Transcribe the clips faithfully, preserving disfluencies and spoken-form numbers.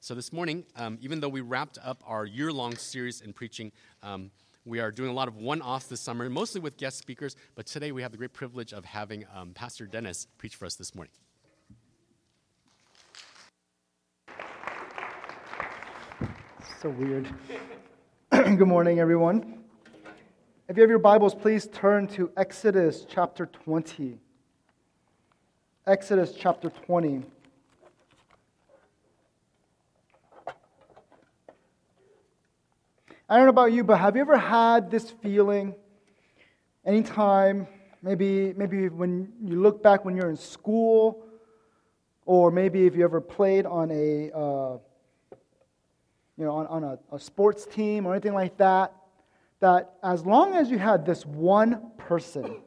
So this morning, um, even though we wrapped up our year-long series in preaching, um, we are doing a lot of one-offs this summer, mostly with guest speakers, but today we have the great privilege of having um, Pastor Dennis preach for us this morning. So weird. Good morning, everyone. If you have your Bibles, please turn to Exodus chapter twenty. Exodus chapter twenty. I don't know about you, but have you ever had this feeling anytime, maybe maybe when you look back when you're in school, or maybe if you ever played on a uh, you know on, on a, a sports team or anything like that, that as long as you had this one person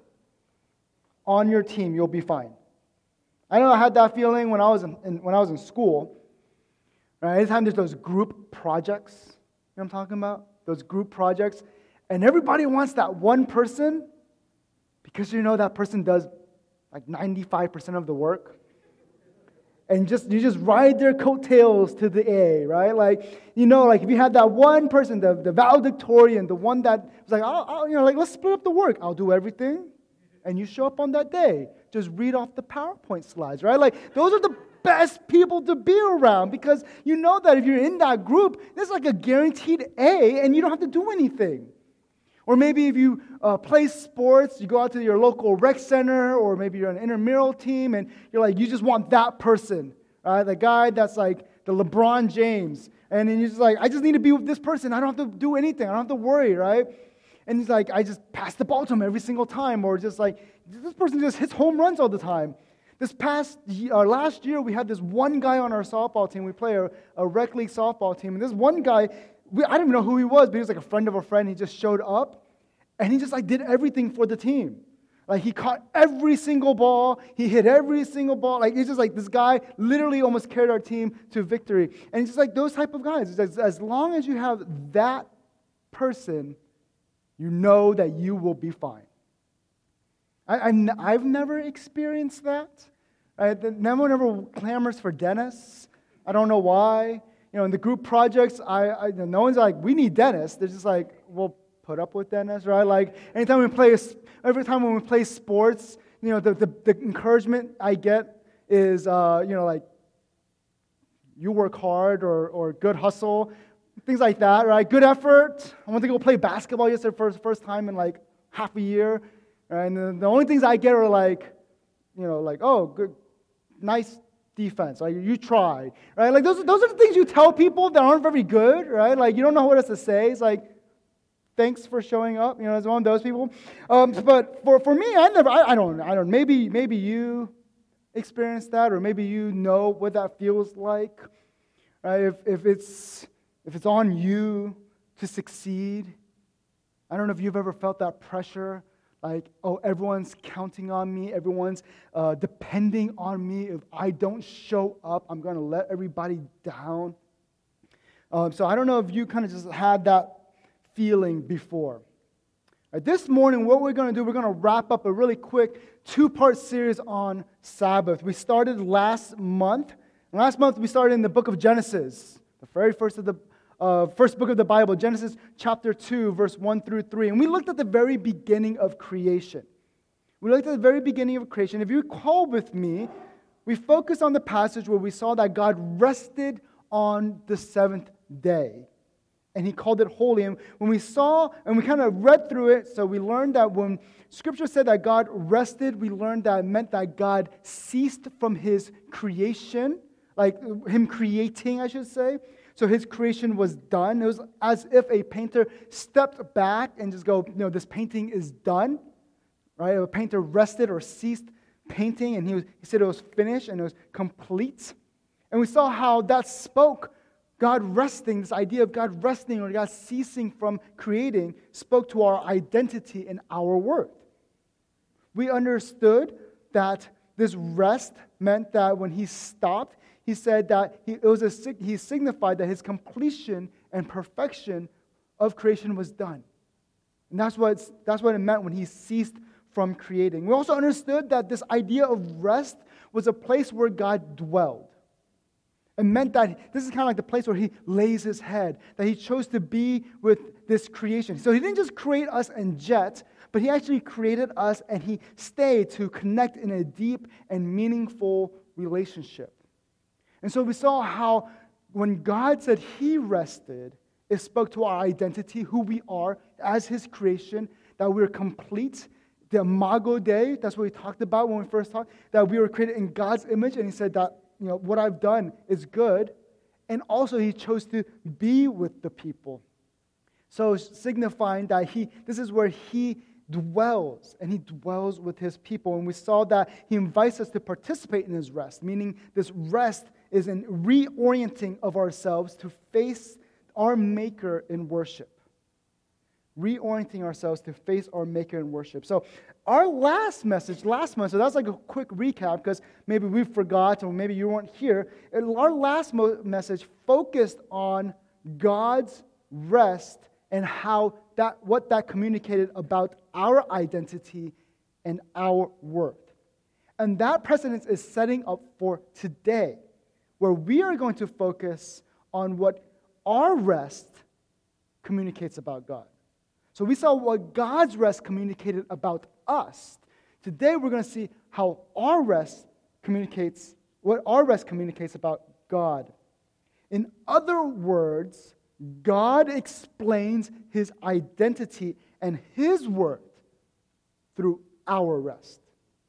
on your team, you'll be fine. I know I had that feeling when I was in, in when I was in school. Right? Anytime there's those group projects, you know what I'm talking about? Those group projects. And everybody wants that one person because you know that person does like ninety-five percent of the work. And just you just ride their coattails to the A, right? Like, you know, like if you had that one person, the, the valedictorian, the one that was like, I'll, I'll, you know, like, let's split up the work. I'll do everything. And you show up on that day. Just read off the PowerPoint slides, right? Like, those are the best people to be around because you know that if you're in that group, there's like a guaranteed A and you don't have to do anything. Or maybe if you uh, play sports, you go out to your local rec center, or maybe you're on an intramural team and you're like, you just want that person, right? The guy that's like the LeBron James. And then you're just like, I just need to be with this person. I don't have to do anything. I don't have to worry, right? And he's like, I just pass the ball to him every single time. Or just like, this person just hits home runs all the time. This past, uh, last year, we had this one guy on our softball team. We play a, a rec league softball team. And this one guy, we, I didn't even know who he was, but he was like a friend of a friend. He just showed up, and he just like did everything for the team. Like he caught every single ball. He hit every single ball. Like it's just like this guy literally almost carried our team to victory. And it's just like those type of guys. As, as long as you have that person, you know that you will be fine. I, I'm, I've never experienced that. Right? No one ever clamors for Dennis. I don't know why. You know, in the group projects, I, I no one's like, we need Dennis. They're just like, we'll put up with Dennis, right? Like anytime we play, every time when we play sports, you know, the, the, the encouragement I get is, uh, you know, like, you work hard or or good hustle, things like that, right? Good effort. I went to go play basketball yesterday for the first time in like half a year. Right? And the, the only things I get are like, you know, like, oh, good, nice defense. Like, you tried, right? Like, those, those are the things you tell people that aren't very good, right? Like, you don't know what else to say. It's like, thanks for showing up. You know, as one of those people. Um, but for, for me, I never, I, I don't, I don't. Maybe, maybe you experienced that, or maybe you know what that feels like, right? If if it's if it's on you to succeed. I don't know if you've ever felt that pressure. Like, oh, everyone's counting on me. Everyone's uh, depending on me. If I don't show up, I'm going to let everybody down. Um, so I don't know if you kind of just had that feeling before. Right, this morning, what we're going to do, we're going to wrap up a really quick two-part series on Sabbath. We started last month. And last month, we started in the book of Genesis, the very first of the Uh, first book of the Bible, Genesis chapter two, verse one through three. And we looked at the very beginning of creation. We looked at the very beginning of creation. If you recall with me, we focused on the passage where we saw that God rested on the seventh day. And He called it holy. And when we saw, and we kind of read through it, so we learned that when Scripture said that God rested, we learned that it meant that God ceased from His creation, like Him creating, I should say. So His creation was done. It was as if a painter stepped back and just go, you know, this painting is done, right? A painter rested or ceased painting, and he, was, he said it was finished and it was complete. And we saw how that spoke, God resting, this idea of God resting or God ceasing from creating, spoke to our identity and our worth. We understood that this rest meant that when He stopped, He said that he, it was a, he signified that His completion and perfection of creation was done. And that's what, that's what it meant when He ceased from creating. We also understood that this idea of rest was a place where God dwelled. It meant that this is kind of like the place where he lays his head, that he chose to be with this creation. So he didn't just create us and jet, but he actually created us and he stayed to connect in a deep and meaningful relationship. And so we saw how when God said he rested, it spoke to our identity, who we are as his creation, that we're complete. The Imago Dei, that's what we talked about when we first talked, that we were created in God's image, and he said that, you know, what I've done is good. And also he chose to be with the people. So signifying that he, this is where he dwells, and he dwells with his people. And we saw that he invites us to participate in his rest, meaning this rest is in reorienting of ourselves to face our Maker in worship. Reorienting ourselves to face our Maker in worship. So our last message, last month, so that's like a quick recap because maybe we forgot or maybe you weren't here. Our last mo- message focused on God's rest and how that, what that communicated about our identity and our worth. And that precedence is setting up for today, where we are going to focus on what our rest communicates about God. So we saw what God's rest communicated about us. Today we're going to see how our rest communicates, what our rest communicates about God. In other words, God explains his identity and his worth through our rest.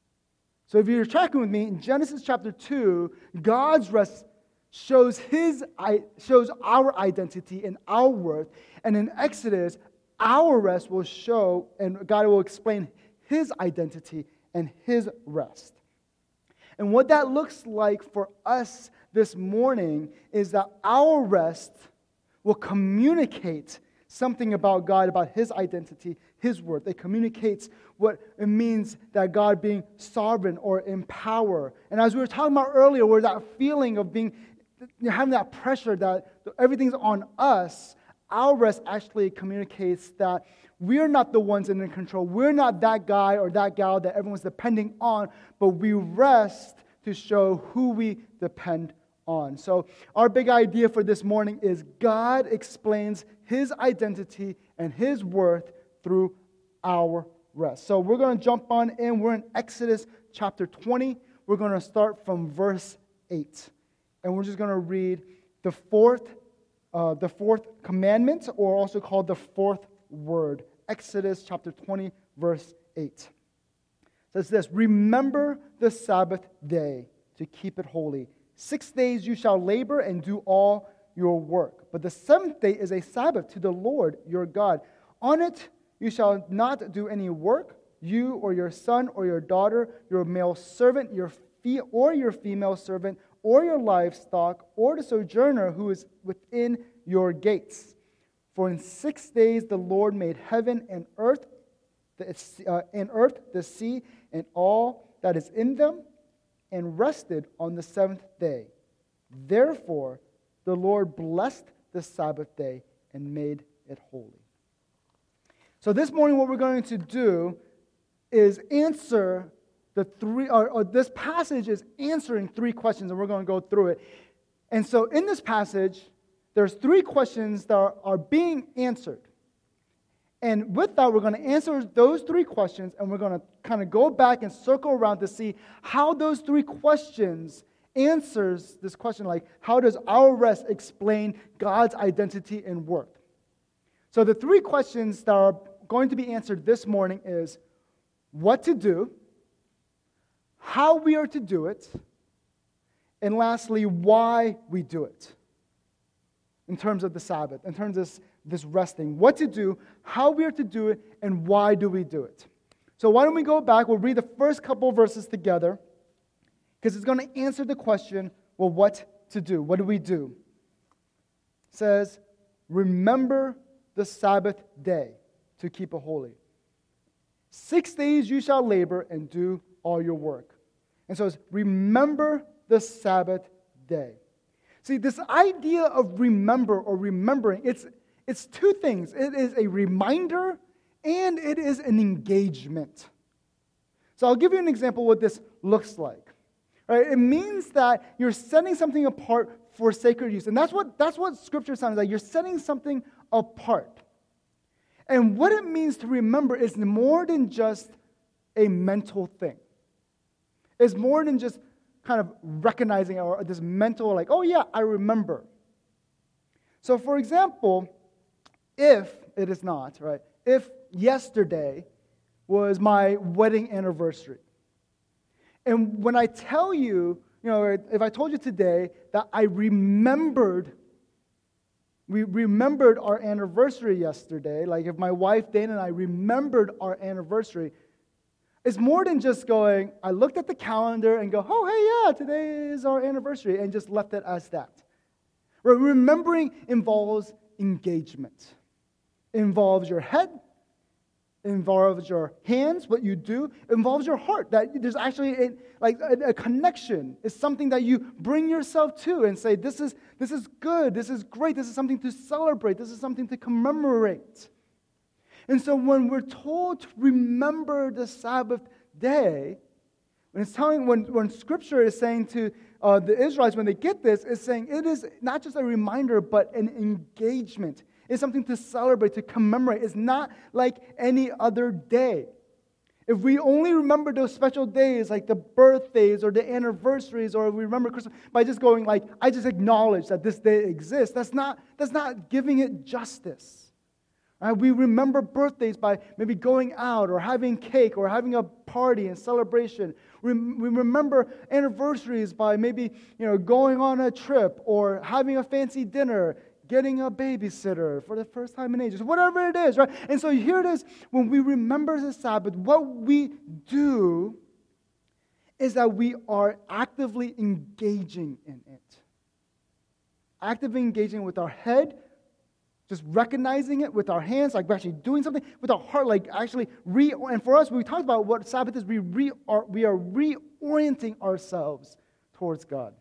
So if you're tracking with me, in Genesis chapter two, God's rest shows his shows our identity and our worth. And in Exodus, our rest will show, and God will explain his identity and his rest. And what that looks like for us this morning is that our rest will communicate something about God, about his identity, his worth. It communicates what it means that God being sovereign or in power. And as we were talking about earlier, where that feeling of being, having that pressure that everything's on us, our rest actually communicates that we're not the ones in control. We're not that guy or that gal that everyone's depending on, but we rest to show who we depend on. So our big idea for this morning is God explains his identity and his worth through our rest. So we're going to jump on in. We're in Exodus chapter twenty. We're going to start from verse eight. And we're just going to read the fourth Uh, the fourth commandment, or also called the fourth word. Exodus chapter twenty, verse eight. It says this: Remember the Sabbath day to keep it holy. Six days you shall labor and do all your work. But the seventh day is a Sabbath to the Lord your God. On it you shall not do any work, you or your son or your daughter, your male servant, your fe- or your female servant, or your livestock, or the sojourner who is within your gates. For in six days the Lord made heaven and earth, the, uh, and earth, the sea, and all that is in them, and rested on the seventh day. Therefore the Lord blessed the Sabbath day and made it holy. So this morning what we're going to do is answer The three, or, or this passage is answering three questions, and we're going to go through it. And so in this passage, there's three questions that are, are being answered. And with that, we're going to answer those three questions, and we're going to kind of go back and circle around to see how those three questions answers this question, like how does our rest explain God's identity and worth? So the three questions that are going to be answered this morning is what to do, how we are to do it, and lastly, why we do it in terms of the Sabbath, in terms of this, this resting. What to do, how we are to do it, and why do we do it. So why don't we go back, we'll read the first couple verses together, because it's going to answer the question, well, what to do? What do we do? It says, remember the Sabbath day to keep it holy. Six days you shall labor and do all your work. And so it's remember the Sabbath day. See, this idea of remember or remembering, it's, it's two things. It is a reminder and it is an engagement. So I'll give you an example of what this looks like. Right? It means that you're setting something apart for sacred use. And that's what, that's what Scripture sounds like. You're setting something apart. And what it means to remember is more than just a mental thing. It's more than just kind of recognizing or this mental, like, oh yeah, I remember. So for example, if it is not, right, if yesterday was my wedding anniversary, and when I tell you, you know, if I told you today that I remembered, we remembered our anniversary yesterday, like if my wife Dana and I remembered our anniversary, it's more than just going, I looked at the calendar and go, oh, hey, yeah, today is our anniversary, and just left it as that. Right? Remembering involves engagement. It involves your head, it involves your hands, what you do, it involves your heart. That there's actually a, like a, a connection. It's something that you bring yourself to and say, this is, this is good, this is great, this is something to celebrate, this is something to commemorate. And so when we're told to remember the Sabbath day, when it's telling, when, when Scripture is saying to uh, the Israelites, when they get this, it's saying it is not just a reminder, but an engagement. It's something to celebrate, to commemorate. It's not like any other day. If we only remember those special days, like the birthdays or the anniversaries, or we remember Christmas by just going like, I just acknowledge that this day exists, that's not, that's not giving it justice. Right? We remember birthdays by maybe going out or having cake or having a party and celebration. We, we remember anniversaries by maybe, you know, going on a trip or having a fancy dinner, getting a babysitter for the first time in ages, whatever it is, right? And so here it is, when we remember the Sabbath, what we do is that we are actively engaging in it. Actively engaging with our head, just recognizing it with our hands, like we're actually doing something, with our heart, like actually re. And for us, when we talked about what Sabbath is, we re are, we are reorienting ourselves towards God.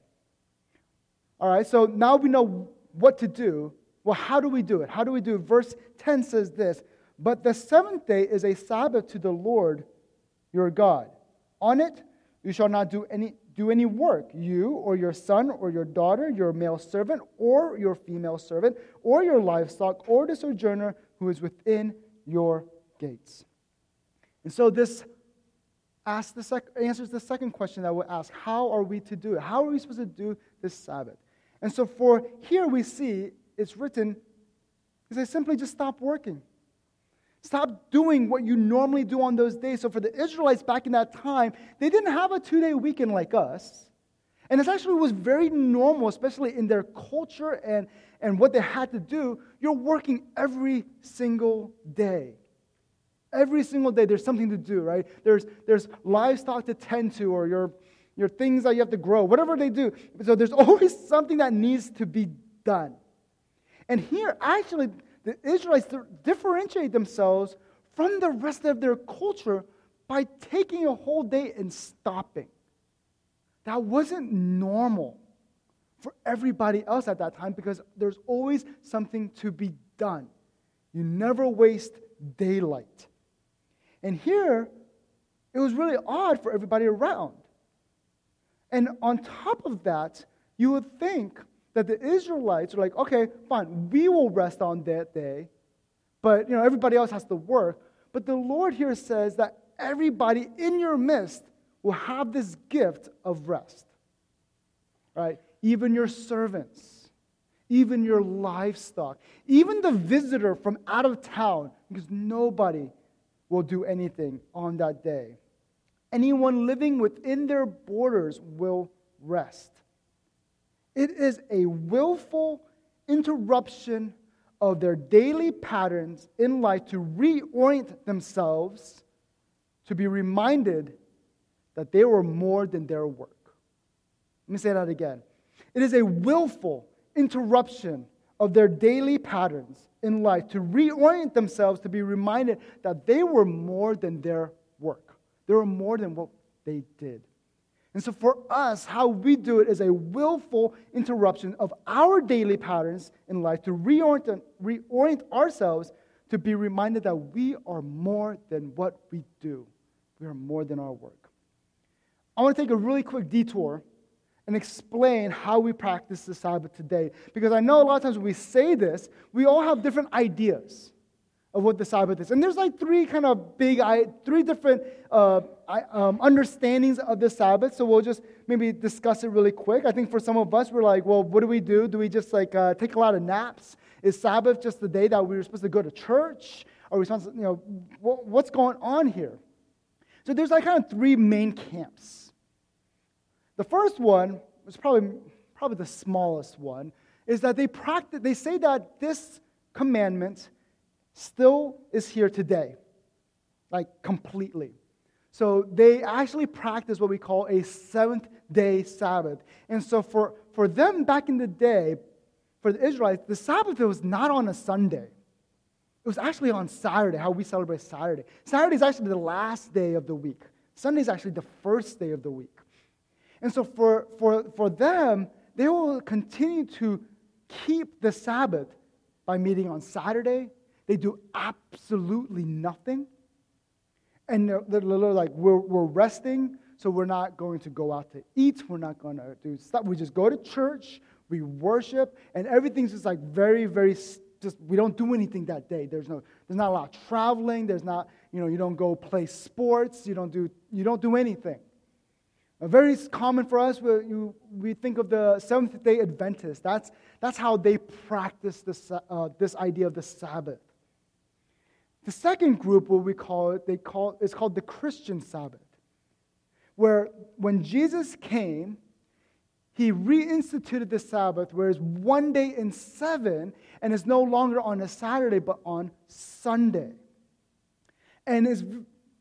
All right, so now we know what to do. Well, how do we do it? How do we do it? Verse ten says this, but the seventh day is a Sabbath to the Lord your God. On it you shall not do any do any work, you or your son or your daughter, your male servant or your female servant, or your livestock, or the sojourner who is within your gates. And so this asks the sec- answers the second question that we'll ask. How are we to do it? How are we supposed to do this Sabbath? And so for here we see it's written, it says simply just stop working. Stop doing what you normally do on those days. So for the Israelites back in that time, they didn't have a two-day weekend like us. And it actually was very normal, especially in their culture and, and what they had to do. You're working every single day. Every single day there's something to do, right? There's, there's livestock to tend to, or your, your things that you have to grow, whatever they do. So there's always something that needs to be done. And here, actually, the Israelites differentiate themselves from the rest of their culture by taking a whole day and stopping. That wasn't normal for everybody else at that time because there's always something to be done. You never waste daylight. And here, it was really odd for everybody around. And on top of that, you would think that the Israelites are like, okay, fine, we will rest on that day, but you know everybody else has to work. But the Lord here says that everybody in your midst will have this gift of rest. Right? Even your servants, even your livestock, even the visitor from out of town, because nobody will do anything on that day. Anyone living within their borders will rest. It is a willful interruption of their daily patterns in life to reorient themselves, to be reminded that they were more than their work. Let me say that again. It is a willful interruption of their daily patterns in life to reorient themselves, to be reminded that they were more than their work. They were more than what they did. And so for us, how we do it is a willful interruption of our daily patterns in life to reorient, reorient ourselves to be reminded that we are more than what we do. We are more than our work. I want to take a really quick detour and explain how we practice the Sabbath today. Because I know a lot of times when we say this, we all have different ideas of what the Sabbath is. And there's like three kind of big, three different uh, um, understandings of the Sabbath. So we'll just maybe discuss it really quick. I think for some of us, we're like, well, what do we do? Do we just like uh, take a lot of naps? Is Sabbath just the day that we were supposed to go to church? Are we supposed to, you know, what's going on here? So there's like kind of three main camps. The first one, was probably probably the smallest one, is that they practice. They say that this commandment still is here today, like completely. So they actually practice what we call a seventh-day Sabbath. And so for, for them back in the day, for the Israelites, the Sabbath was not on a Sunday. It was actually on Saturday, how we celebrate Saturday. Saturday is actually the last day of the week. Sunday is actually the first day of the week. And so for, for, for them, they will continue to keep the Sabbath by meeting on Saturday. They do absolutely nothing. And they're, they're literally like, we're, we're resting, so we're not going to go out to eat. We're not going to do stuff. We just go to church, we worship, and everything's just like very, very, just, we don't do anything that day. There's no, there's not a lot of traveling. There's not, you know, you don't go play sports. You don't do, you don't do anything. Uh, very common for us, we, you, we think of the Seventh-day Adventists. That's, that's how they practice this, uh, this idea of the Sabbath. The second group, what we call it, they call is called the Christian Sabbath, where when Jesus came, he reinstituted the Sabbath, where it's one day in seven, and it's no longer on a Saturday, but on Sunday. And it's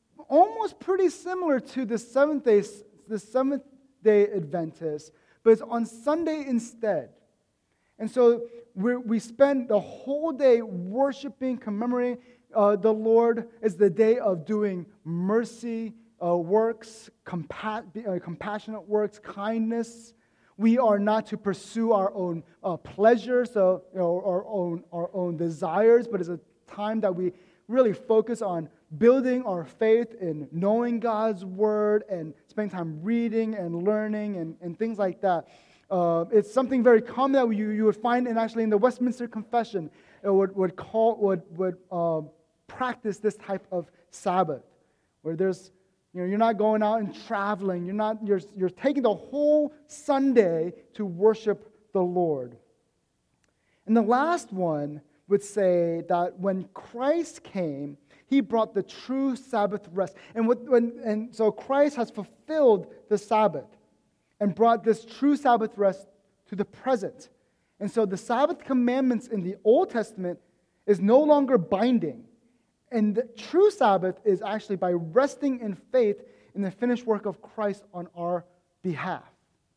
almost pretty similar to the seventh day the Seventh-day Adventists, but it's on Sunday instead. And so we we spend the whole day worshiping, commemorating uh, the Lord. It's the day of doing mercy uh, works, compa- uh, compassionate works, kindness. We are not to pursue our own uh, pleasures, so, you know, our own our own desires, but it's a time that we really focus on building our faith in knowing God's Word and spending time reading and learning and, and things like that. Uh, it's something very common that you, you would find in actually in the Westminster Confession. It would, would call would would uh, practice this type of Sabbath, where there's you know you're not going out and traveling. You're not you're you're taking the whole Sunday to worship the Lord. And the last one would say that when Christ came, he brought the true Sabbath rest. And, what, when, and so Christ has fulfilled the Sabbath and brought this true Sabbath rest to the present. And so the Sabbath commandments in the Old Testament is no longer binding. And the true Sabbath is actually by resting in faith in the finished work of Christ on our behalf.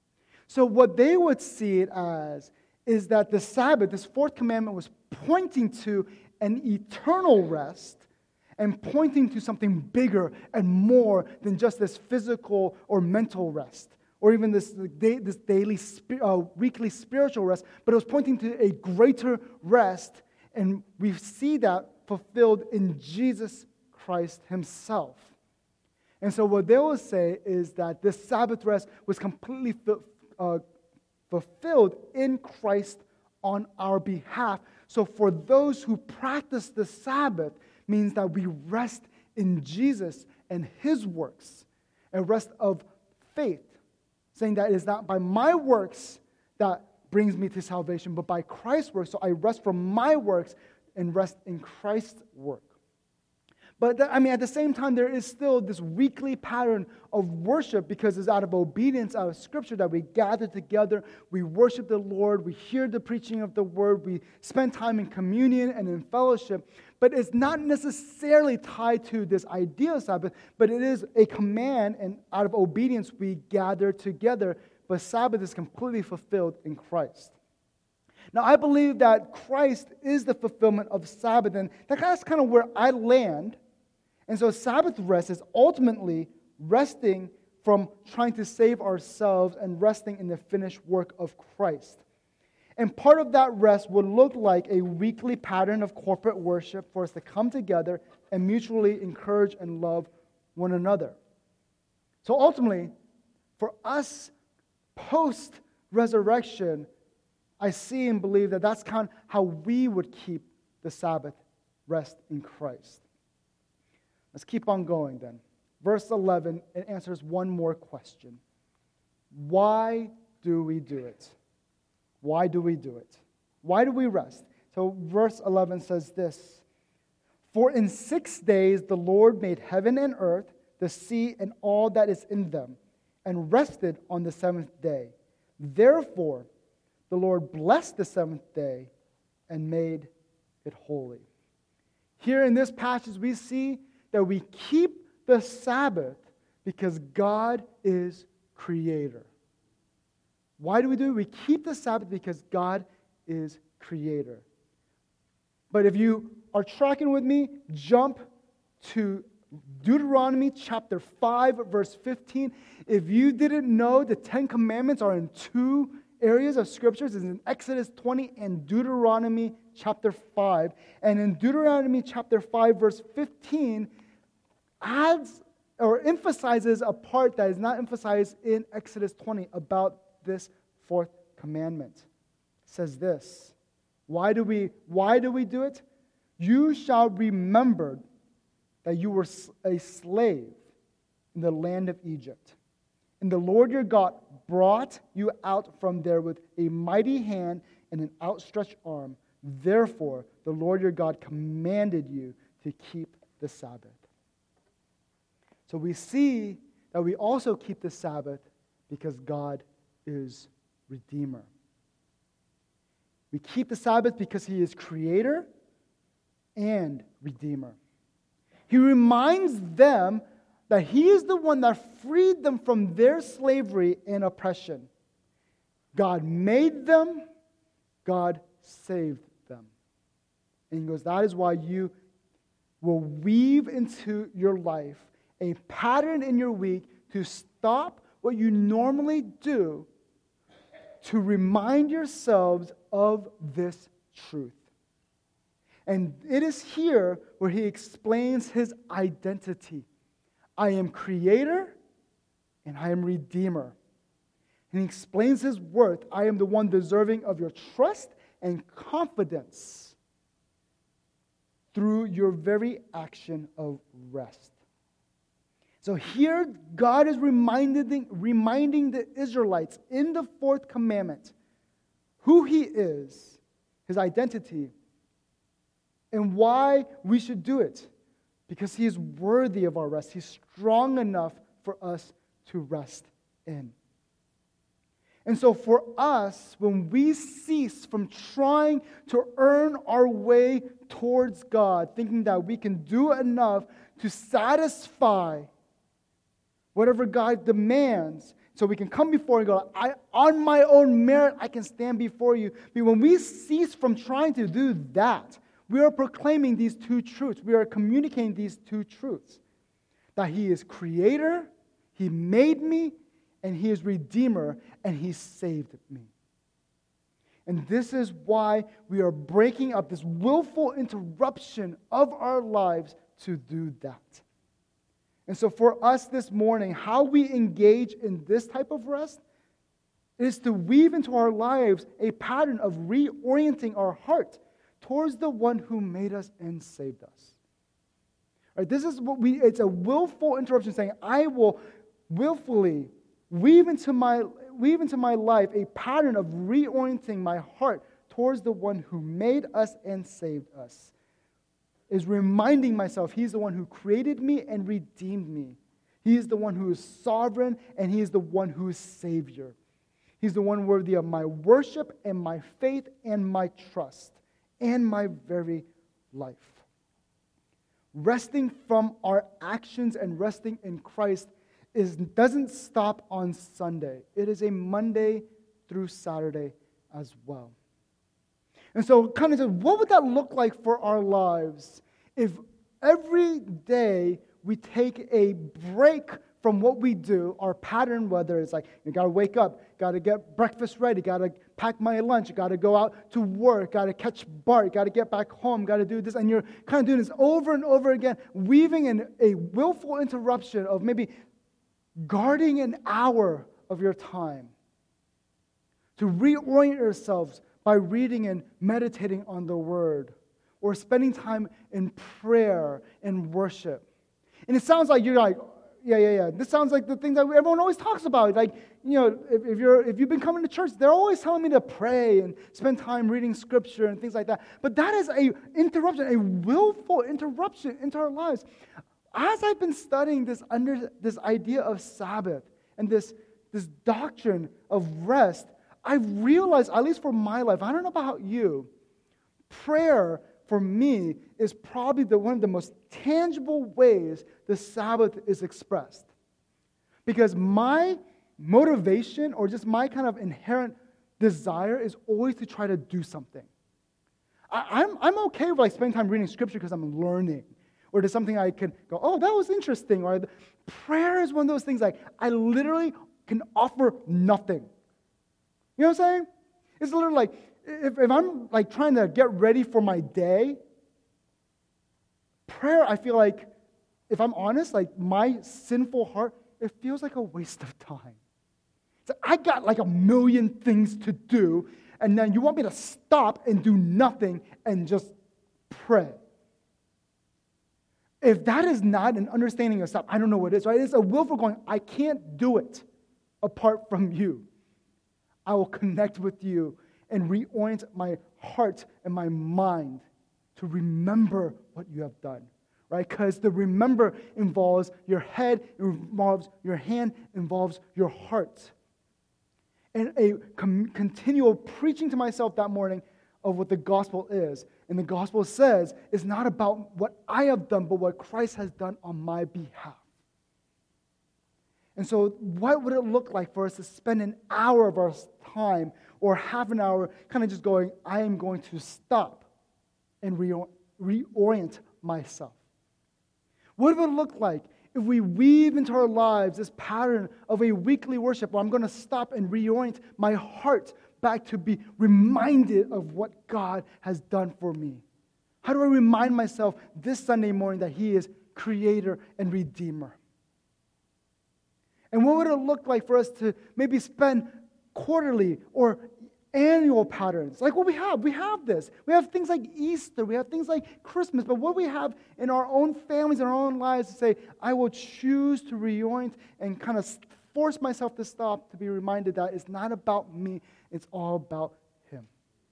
So what they would see it as is that the Sabbath, this fourth commandment, was pointing to an eternal rest and pointing to something bigger and more than just this physical or mental rest, or even this, this daily, uh, weekly spiritual rest, but it was pointing to a greater rest, and we see that fulfilled in Jesus Christ himself. And so what they will say is that this Sabbath rest was completely uh, fulfilled in Christ on our behalf. So for those who practice the Sabbath means that we rest in Jesus and his works, a rest of faith, saying that it is not by my works that brings me to salvation, but by Christ's works. So I rest from my works and rest in Christ's work. But, that, I mean, at the same time, there is still this weekly pattern of worship because it's out of obedience, out of Scripture, that we gather together, we worship the Lord, we hear the preaching of the Word, we spend time in communion and in fellowship. But it's not necessarily tied to this idea of Sabbath, but it is a command, and out of obedience, we gather together. But Sabbath is completely fulfilled in Christ. Now, I believe that Christ is the fulfillment of Sabbath, and that's kind of where I land. And so Sabbath rest is ultimately resting from trying to save ourselves and resting in the finished work of Christ. And part of that rest would look like a weekly pattern of corporate worship for us to come together and mutually encourage and love one another. So ultimately, for us post-resurrection, I see and believe that that's kind of how we would keep the Sabbath rest in Christ. Let's keep on going then. Verse eleven, it answers one more question. Why do we do it? Why do we do it? Why do we rest? So verse eleven says this, "For in six days the Lord made heaven and earth, the sea and all that is in them, and rested on the seventh day. Therefore the Lord blessed the seventh day and made it holy." Here in this passage we see that we keep the Sabbath because God is creator. Why do we do it? We keep the Sabbath because God is creator. But if you are tracking with me, jump to Deuteronomy chapter five, verse fifteen. If you didn't know, the Ten Commandments are in two areas of scriptures. It's in Exodus twenty and Deuteronomy chapter five. And in Deuteronomy chapter five, verse fifteen, adds or emphasizes a part that is not emphasized in Exodus twenty about this fourth commandment. It says this, why do we why do we do it? "You shall remember that you were a slave in the land of Egypt, and the Lord your God brought you out from there with a mighty hand and an outstretched arm. Therefore, the Lord your God commanded you to keep the Sabbath." So we see that we also keep the Sabbath because God is Redeemer. We keep the Sabbath because He is Creator and Redeemer. He reminds them that He is the one that freed them from their slavery and oppression. God made them, God saved them. And He goes, that is why you will weave into your life a pattern in your week to stop what you normally do to remind yourselves of this truth. And it is here where He explains His identity. I am Creator and I am Redeemer. And He explains His worth. I am the one deserving of your trust and confidence through your very action of rest. So here, God is reminding, reminding the Israelites in the fourth commandment who He is, His identity, and why we should do it. Because He is worthy of our rest. He's strong enough for us to rest in. And so for us, when we cease from trying to earn our way towards God, thinking that we can do enough to satisfy whatever God demands, so we can come before and go, I, on my own merit, I can stand before you. But when we cease from trying to do that, we are proclaiming these two truths. We are communicating these two truths. That He is Creator, He made me, and He is Redeemer, and He saved me. And this is why we are breaking up this willful interruption of our lives to do that. And so for us this morning, how we engage in this type of rest is to weave into our lives a pattern of reorienting our heart towards the one who made us and saved us. Right, this is what we, it's a willful interruption saying, I will willfully weave into my, weave into my life a pattern of reorienting my heart towards the one who made us and saved us. Is reminding myself He's the one who created me and redeemed me. He is the one who is sovereign, and He is the one who is Savior. He's the one worthy of my worship and my faith and my trust and my very life. Resting from our actions and resting in Christ is, doesn't stop on Sunday. It is a Monday through Saturday as well. And so kind of, what would that look like for our lives if every day we take a break from what we do, our pattern, whether it's like, you got to wake up, got to get breakfast ready, got to pack my lunch, got to go out to work, got to catch BART, got to get back home, got to do this, and you're kind of doing this over and over again, weaving in a willful interruption of maybe guarding an hour of your time to reorient ourselves by reading and meditating on the Word, or spending time in prayer and worship. And it sounds like you're like, yeah, yeah, yeah. This sounds like the thing that everyone always talks about. Like, you know, if, if you're if you've been coming to church, they're always telling me to pray and spend time reading Scripture and things like that. But that is a interruption, a willful interruption into our lives. As I've been studying this under this idea of Sabbath and this this doctrine of rest, I've realized, at least for my life, I don't know about you, prayer for me is probably the, one of the most tangible ways the Sabbath is expressed. Because my motivation or just my kind of inherent desire is always to try to do something. I, I'm, I'm okay with like spending time reading Scripture because I'm learning. Or there's something I can go, oh, that was interesting. Or prayer is one of those things like I literally can offer nothing. You know what I'm saying? It's literally like, If, if I'm like trying to get ready for my day, prayer, I feel like, if I'm honest, like my sinful heart, it feels like a waste of time. So I got like a million things to do, and then you want me to stop and do nothing and just pray. If that is not an understanding of stop, I don't know what it is, right? It's a willful going, I can't do it apart from you. I will connect with you and reorient my heart and my mind to remember what you have done, right? Because the remember involves your head, involves your hand, involves your heart. And a com- continual preaching to myself that morning of what the gospel is. And the gospel says it's not about what I have done, but what Christ has done on my behalf. And so what would it look like for us to spend an hour of our time or half an hour kind of just going, I am going to stop and re- reorient myself? What would it look like if we weave into our lives this pattern of a weekly worship where I'm going to stop and reorient my heart back to be reminded of what God has done for me? How do I remind myself this Sunday morning that He is Creator and Redeemer? And what would it look like for us to maybe spend quarterly or annual patterns? Like what we have. We have this. We have things like Easter. We have things like Christmas. But what we have in our own families, in our own lives, to say, I will choose to reorient and kind of force myself to stop, to be reminded that it's not about me. It's all about Him.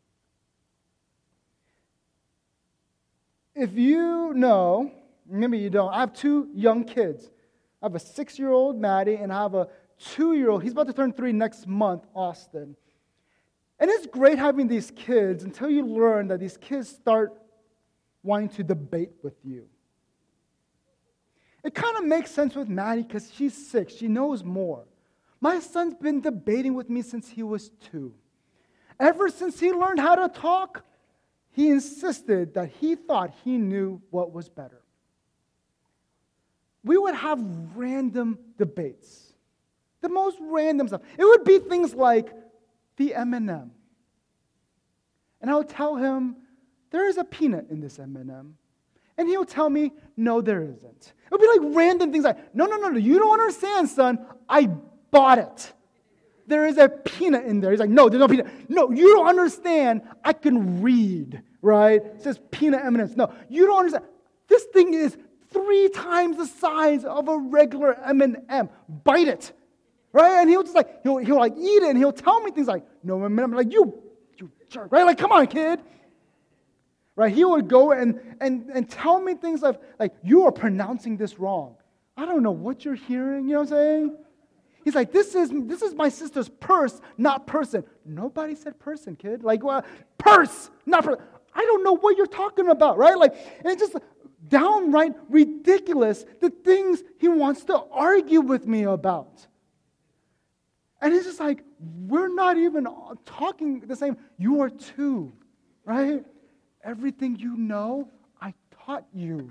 If you know, maybe you don't, I have two young kids. I have a six-year-old, Maddie, and I have a two-year-old. He's about to turn three next month, Austin. And it's great having these kids until you learn that these kids start wanting to debate with you. It kind of makes sense with Maddie because she's six. She knows more. My son's been debating with me since he was two. Ever since he learned how to talk, he insisted that he thought he knew what was better. We would have random debates. The most random stuff. It would be things like the M and M. And I would tell him, there is a peanut in this M and M. And he'll tell me, no, there isn't. It would be like random things like, no, no, no, no, you don't understand, son. I bought it. There is a peanut in there. He's like, no, there's no peanut. No, you don't understand. I can read, right? It says peanut M and M's. No, you don't understand. This thing is three times the size of a regular M and M. Bite it, right? And he'll just like, he'll, he'll like eat it, and he'll tell me things like, no M and M. I'm like, you, you jerk, right? Like, come on, kid. Right? He would go and, and, and tell me things like, like, you are pronouncing this wrong. I don't know what you're hearing, you know what I'm saying? He's like, this is this is my sister's purse, not person. Nobody said person, kid. Like, well, purse, not person. I don't know what you're talking about, right? Like, and it's just downright ridiculous, the things he wants to argue with me about. And it's just like, we're not even talking the same. You are two, right? Everything you know, I taught you.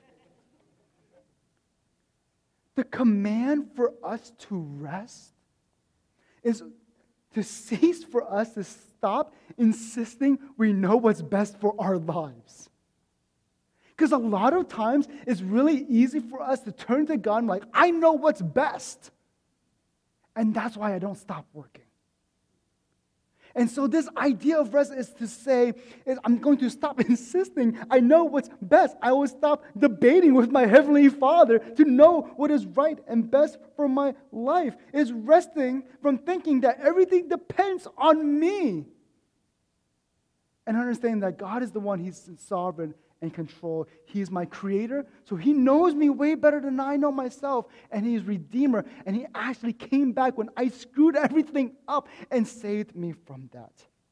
The command for us to rest is to cease for us to stop insisting we know what's best for our lives. Because a lot of times, it's really easy for us to turn to God and like, I know what's best. And that's why I don't stop working. And so this idea of rest is to say, is I'm going to stop insisting I know what's best. I will stop debating with my Heavenly Father to know what is right and best for my life. It's resting from thinking that everything depends on me. And understanding that God is the one, He's sovereign and control. He is my creator, so He knows me way better than I know myself. And He is Redeemer, and He actually came back when I screwed everything up and saved me from that.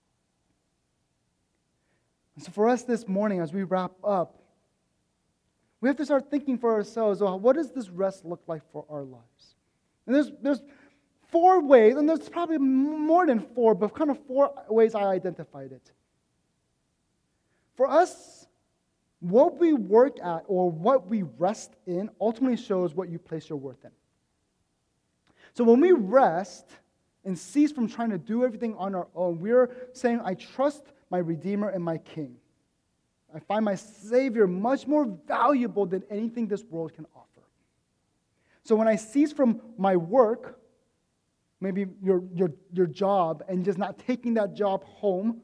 And so for us this morning, as we wrap up, we have to start thinking for ourselves, well, what does this rest look like for our lives? And there's, there's four ways, and there's probably more than four, but kind of four ways I identified it. For us, what we work at or what we rest in ultimately shows what you place your worth in. So when we rest and cease from trying to do everything on our own, we're saying, I trust my Redeemer and my King. I find my Savior much more valuable than anything this world can offer. So when I cease from my work, maybe your, your, your job, and just not taking that job home,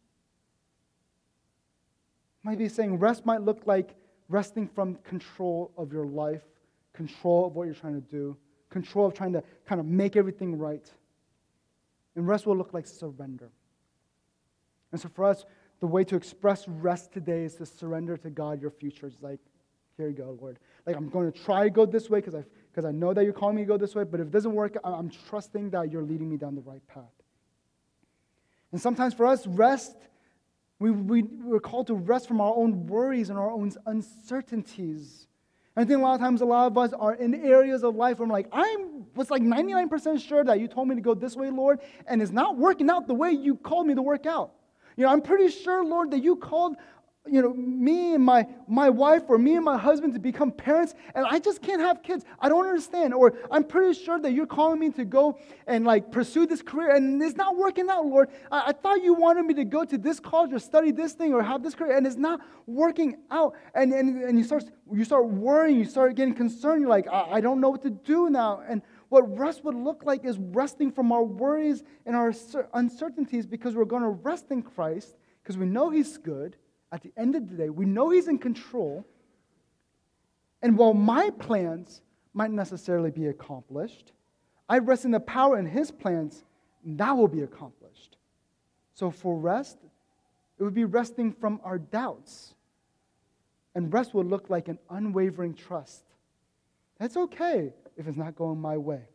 might be saying rest might look like resting from control of your life, control of what you're trying to do, control of trying to kind of make everything right. And rest will look like surrender. And so for us, the way to express rest today is to surrender to God your future. It's like, here you go, Lord. Like, I'm going to try to go this way because I, because I know that you're calling me to go this way, but if it doesn't work, I'm trusting that you're leading me down the right path. And sometimes for us, rest We, we, we're called to rest from our own worries and our own uncertainties. And I think a lot of times a lot of us are in areas of life where I'm like, I was like ninety-nine percent sure that you told me to go this way, Lord, and it's not working out the way you called me to work out. You know, I'm pretty sure, Lord, that you called, you know, me and my, my wife or me and my husband to become parents, and I just can't have kids. I don't understand. Or I'm pretty sure that you're calling me to go and like pursue this career, and it's not working out, Lord. I, I thought you wanted me to go to this college or study this thing or have this career, and it's not working out. And and, and you start you start worrying, you start getting concerned. You're like, I, I don't know what to do now. And what rest would look like is resting from our worries and our uncertainties, because we're going to rest in Christ because we know He's good. At the end of the day, we know He's in control. And while my plans might necessarily be accomplished, I rest in the power in His plans, and that will be accomplished. So for rest, it would be resting from our doubts. And rest will look like an unwavering trust. That's okay if it's not going my way.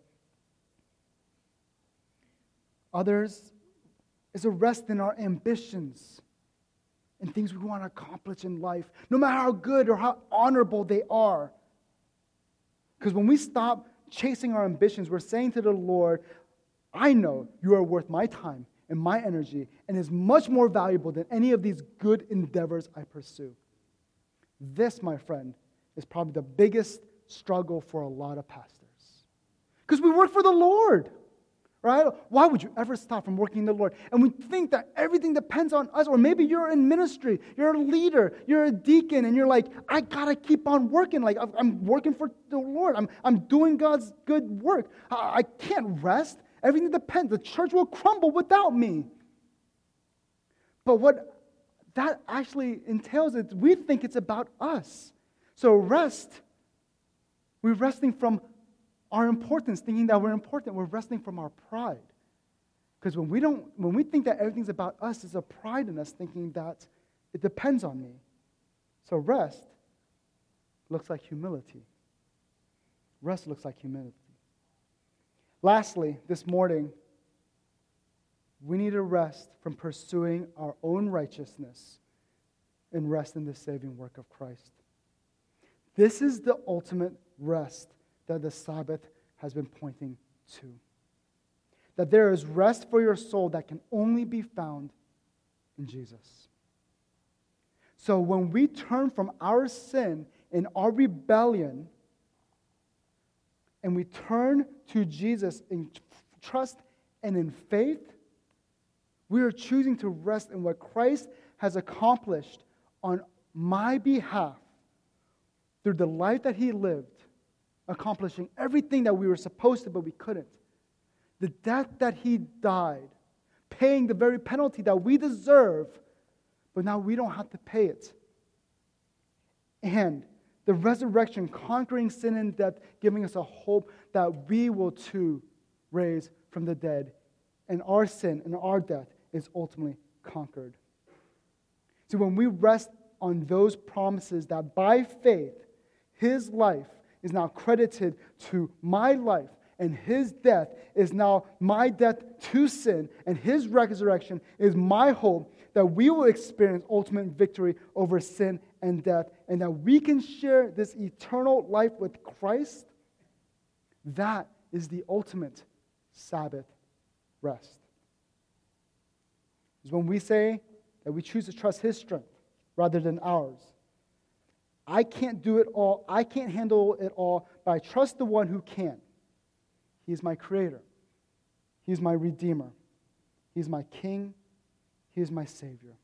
Others is a rest in our ambitions and things we want to accomplish in life, no matter how good or how honorable they are. Because when we stop chasing our ambitions, we're saying to the Lord, I know you are worth my time and my energy, and is much more valuable than any of these good endeavors I pursue. This, my friend, is probably the biggest struggle for a lot of pastors. Because we work for the Lord. Right? Why would you ever stop from working in the Lord? And we think that everything depends on us. Or maybe you're in ministry, you're a leader, you're a deacon, and you're like, I gotta keep on working. Like, I'm working for the Lord. I'm, I'm doing God's good work. I, I can't rest. Everything depends. The church will crumble without me. But what that actually entails is we think it's about us. So rest, we're resting from our importance, thinking that we're important, we're resting from our pride. Because when we don't, when we think that everything's about us, there's a pride in us thinking that it depends on me. So rest looks like humility. Rest looks like humility. Lastly, this morning, we need to rest from pursuing our own righteousness and rest in the saving work of Christ. This is the ultimate rest that the Sabbath has been pointing to. That there is rest for your soul that can only be found in Jesus. So when we turn from our sin and our rebellion, and we turn to Jesus in trust and in faith, we are choosing to rest in what Christ has accomplished on my behalf through the life that He lived, accomplishing everything that we were supposed to, but we couldn't. The death that He died, paying the very penalty that we deserve, but now we don't have to pay it. And the resurrection, conquering sin and death, giving us a hope that we will too raise from the dead, and our sin and our death is ultimately conquered. So when we rest on those promises that by faith, his life is now credited to my life, and his death is now my death to sin, and his resurrection is my hope that we will experience ultimate victory over sin and death, and that we can share this eternal life with Christ, that is the ultimate Sabbath rest. It's when we say that we choose to trust his strength rather than ours. I can't do it all. I can't handle it all, but I trust the one who can. He is my creator. He is my redeemer. He is my king. He is my savior.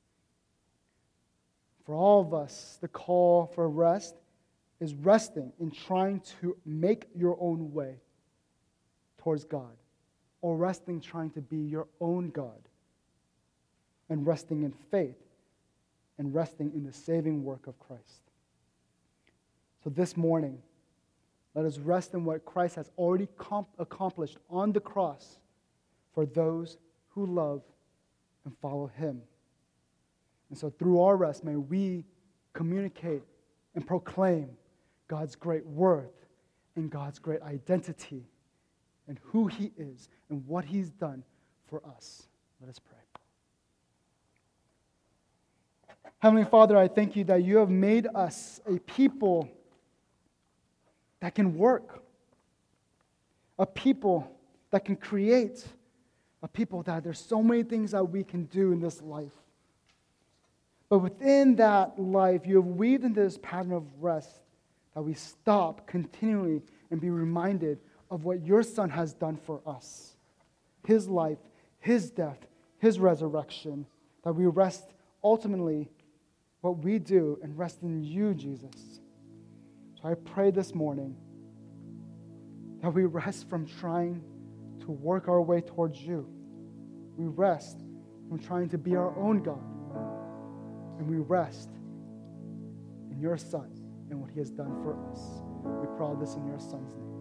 For all of us, the call for rest is resting in trying to make your own way towards God, or resting trying to be your own God, and resting in faith, and resting in the saving work of Christ. So this morning, let us rest in what Christ has already comp- accomplished on the cross for those who love and follow him. And so through our rest, may we communicate and proclaim God's great worth and God's great identity and who he is and what he's done for us. Let us pray. Heavenly Father, I thank you that you have made us a people that can work, a people that can create, a people that there's so many things that we can do in this life. But within that life, you have weaved into this pattern of rest that we stop continually and be reminded of what your Son has done for us. His life, his death, his resurrection, that we rest ultimately what we do and rest in you, Jesus. So I pray this morning that we rest from trying to work our way towards you. We rest from trying to be our own God. And we rest in your Son and what he has done for us. We pray all this in your Son's name.